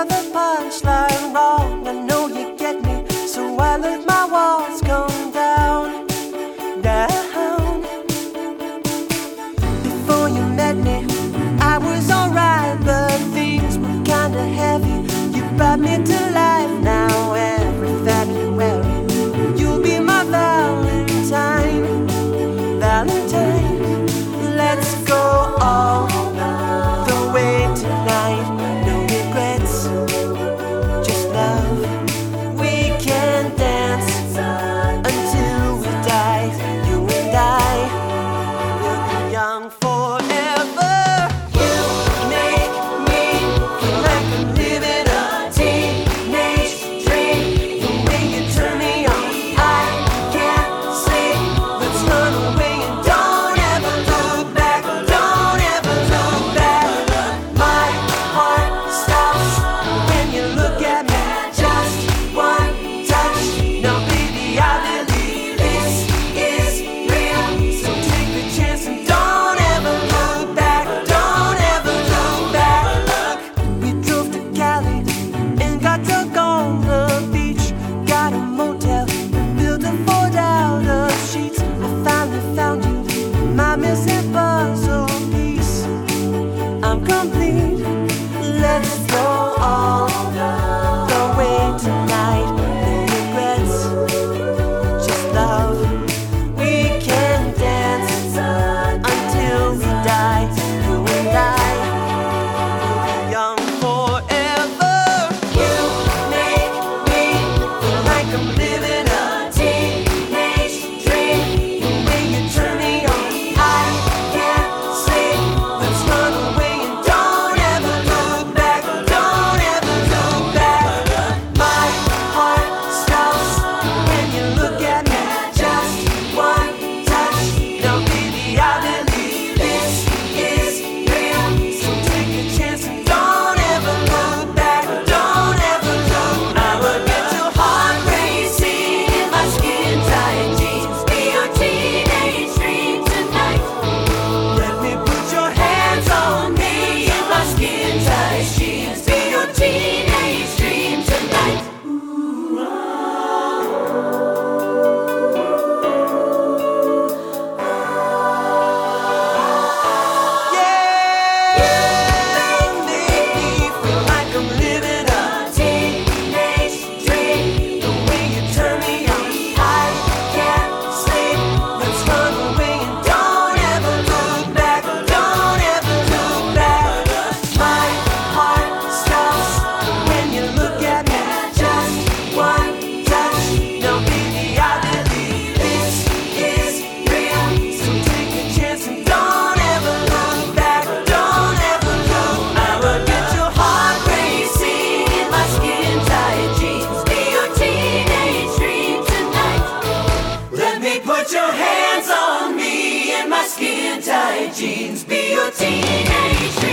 the punchline wrong. I know you get me, so I let my walls come down, down. Before you met me, I was alright, but things were kinda heavy. You brought me to life now every February. You'll be my Valentine, Valentine. Let's go all the way tonight. No regrets, just love. We can dance until we die. You and I will be young forever. You make me feel like I'm living a teenage dream. The way you turn me on, I can't sleep. Let's run away and don't ever look back. Don't ever look back. My heart stops when you look at me. Just one touch. Now baby, I believe this is real. So take the chance and don't ever look back. Don't ever look back. We drove to Cali and got drunk on the beach. Got a motel, built a fort out of sheets. I finally found you, my missing puzzle piece. I'm complete. Let's go all the way tonight. No regrets, just love. We can dance until we die. You and I will be young forever. You make me feel like I'm living a teenage dream. The way you turn me on, I can't sleep. Let's run away and don't ever look back. Don't ever look back. My heart stops when you look at me. Just one touch. Now baby, I believe this is real. So take a chance and don't ever look back. Don't ever look. I will get your heart racing in my skin tight jeans. Be your teenage dream tonight. Let me put your hands on me in my skin tight jeans. Be your teenage dream tonight. Yeah, make me feel like I'm living a teenage dream. The way you turn me on, I can't sleep. Let's run away and don't ever look back. Don't ever look back. My heart stops when you look at me. Just one touch. Now baby, I believe this is real. So take a chance and don't ever look back. Don't ever look. I will get your heart racing in my skin tight jeans. Be your teenage dream tonight. Let me put your hands on me in my skin tight jeans. Be your teenage